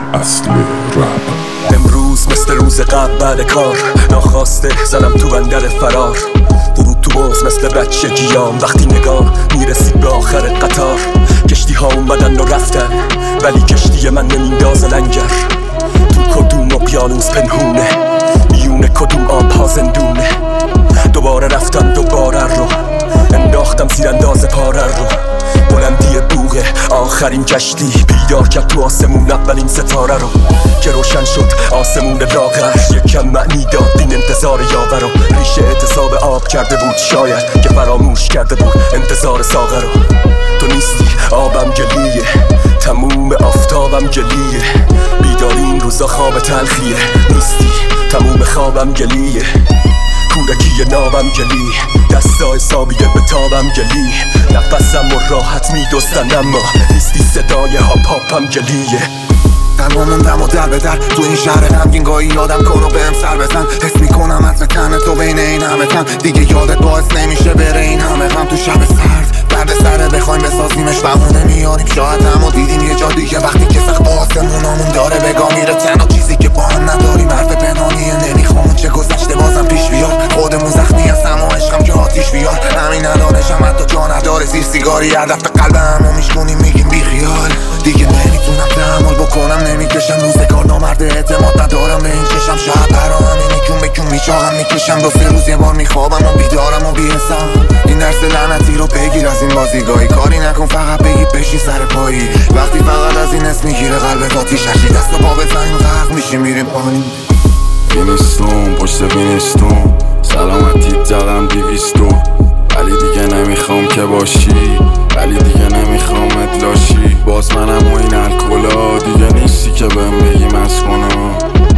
اصل رپ. امروز مثل روز قبل بعد کار ناخواسته زدم تو بندر فرار. ورود تو باز مثل بچه گیام وقتی نگاه میرسید به آخر قطار. کشتی ها اومدن و رفتن ولی کشتی من نمیندازه لنگر. تو کدوم اقیانوس پنهونه میونه کدوم آبها زندونه. دوباره رفتم دوباره رو انداختم زیر انداز پاره رو. بلندی بوغه آخرین کشتی بیدار کرد تو آسمون اولین ستاره رو که روشن شد آسمون لاغر. یکم معنی داد این انتظار یاور رو. ریشه اعتصاب آب کرده بود شاید که فراموش کرده بود انتظار ساغر رو. تو نیستی آبم گلیه تموم آفتابم گلیه. بیداری این روزا خواب تلخیه نیستی تموم خوابم گلیه. کودکی نابم گلی دستا حسابیه به تابم گلی. نفسم و راحت میدوستن اما نیستی صدای هاپ هاپم گلیه. تنها موندم و در به در تو این شهر غمگین گاهی یادم کن و بهم سر بزن. حس میکنم عطر تن تو بین این همه تن دیگه یادت باعث نمیشه بره این همه غم تو شب سرد. درد سره بخوایم بسازیمش بهونه میاریم شاید اما دیدیم یه جا دیگه وقتی که سخت آسمونامون داره بگاه میره. تنها چیزی که با هم نداریم حرف پنهانیه نمیخوام چه گذشته بازم پیش بیاد. خودمون زخمی هستم و عشقم که آتیش بیاد. همین ندانشم حتی جا نداره زیر سیگاری هدف قلبم و میشکنیم میگیم بی خیال. دیگه نمیتونم تحمل بکنم نمیکشم روزگار نامرد اعتماد ندارم به این چشم. شاید برا همینی کون به کون میچاهم میکشم. دو سه روز یه بار میخوابم و بیدارم و بی‌حسم. این درس لعنتی رو بگیر از این بازیگاهی. کاری نکن فقط بگی بشی سر پایی. وقتی فقط از این اسم میگیره قلبت آتیش هشی دست و پا بزنیم غرق میشیم میریم پایین. وینستون پشت وینستون سلامتی زدم 200 ولی دیگه نمیخوام که باشی ولی دیگه نمیخوام ادلاشی. باز منم و این الکلا دیگه نیستی که بهم بگی مست کنم.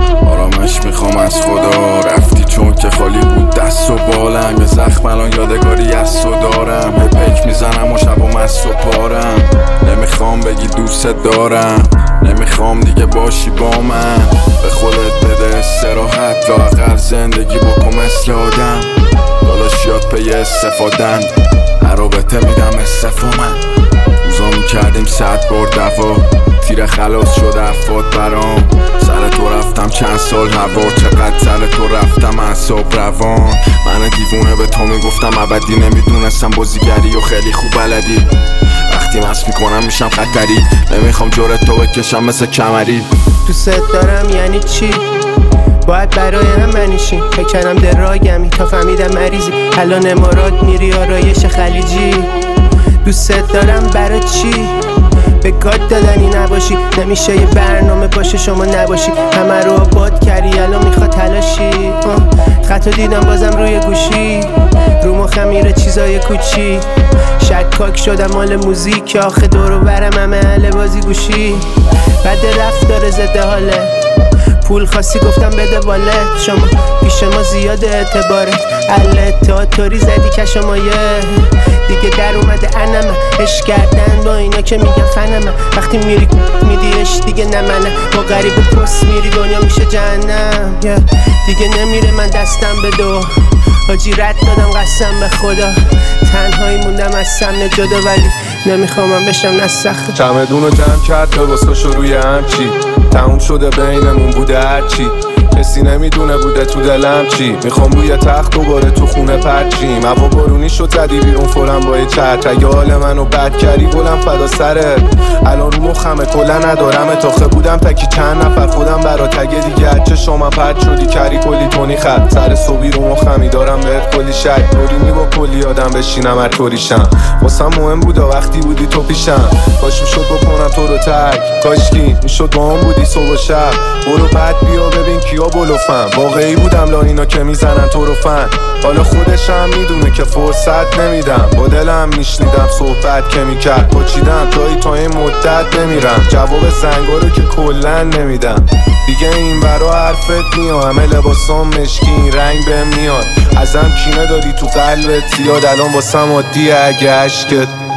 آرامش میخوام از خدا رفتی چون که خالی بود دست و بالم. یه زخم الان یادگاری از تو دارم. پک میزنم و شب و مست و پارم. نمیخوام بگی دوست دارم نمیخوام دیگه باشی با من. به خودت بده استراحت لااقل زندگی بکن مثل آدم. داداشیات پی استفادن هر رابطه میدم استفا. من روزا میکردیم 100 بار دفا تیر خلاص شد افاد برام. سر تو رفتم چند سال هوا چقدر سر تو رفتم اعصاب روان. من دیوونه به تو میگفتم ابدی نمیدونستم بازیگری و خیلی خوب بلدی. وقتی مست میکنم میشم خطری نمیخوام جورت تو بکشم مثل کمری. دوست دارم یعنی چی؟ باید برای هم منیشیم. فکر کردم دراگمی تا فهمیدم مریضی. الان امارات میری آرایش خلیجی. دوست دارم برای چی؟ به گاد دادنی نباشی نمیشه یه برنامه باشه شما نباشی. همه رو آباد کردی الان میخواد تلاشی. خطا دیدم بازم روی گوشی رو مخم میره چیزای کوچی. شکاک شدم مال موزیک آخه دور و برم همه اهل بازی گوشی. بعد رفتار ضد حاله پول خواستی گفتم بده والت. شما پیش ما زیاد اعتبارت الاتحاد توری زدی کشمایه. دیگه در اومده انمه عشق کردن با اینا که میگن فنمه. وقتی میری میدیش دیگه نمنه با غریب پست میری دنیا میشه جهنم. دیگه نمیره من دستم به دو حاجی رد دادم قسم به خدا. تنهایی موندم از سمن جدا ولی نمیخوام بشم نسخ. چمدون رو جمع کرد تا بسکش روی همچی تموم شده بینمون بوده هرچی. کسی نمیدونه بوده تو دلم چی. میخوام روی تخت دوباره تو خونه پرچیم. هوا بارونی شد زدی بیرون فورم با یه چتر. اگه حال منو بد کردی گلم فدا سرت. الان رو مخمه کلا ندارم تاخه بودم تکی چند نفر خودم برا تگه دیگه اچه شما پرد شدی کری کلی تونی خط. سر صبحی رو مخمی دارم بهت کلی شک. دورینی با کلی آدم بشینم هر طوریشم. واسم مهم بودا وقتی بودی تو پیشم. کاش میشد بکنم تو رو ترک کاشکی میشد با هم بودی صبح و شب. برو بعد بیا ببین کیا بلوفم. واقعی بودم لارینا که میزنن تو رو فن. حالا خودش هم میدونه که فرصت نمیدم. با دلم میشنیدم صحبت که میکرد پاچیدم تا این مدت نمیرم. جواب زنگا رو که کلن نمیدم. دیگه این برا حرفت میاد همه لباسام مشکین رنگ بهم میاد. ازم کینه داری تو قلبت زیاد الان واسم عادیه اگه عشقت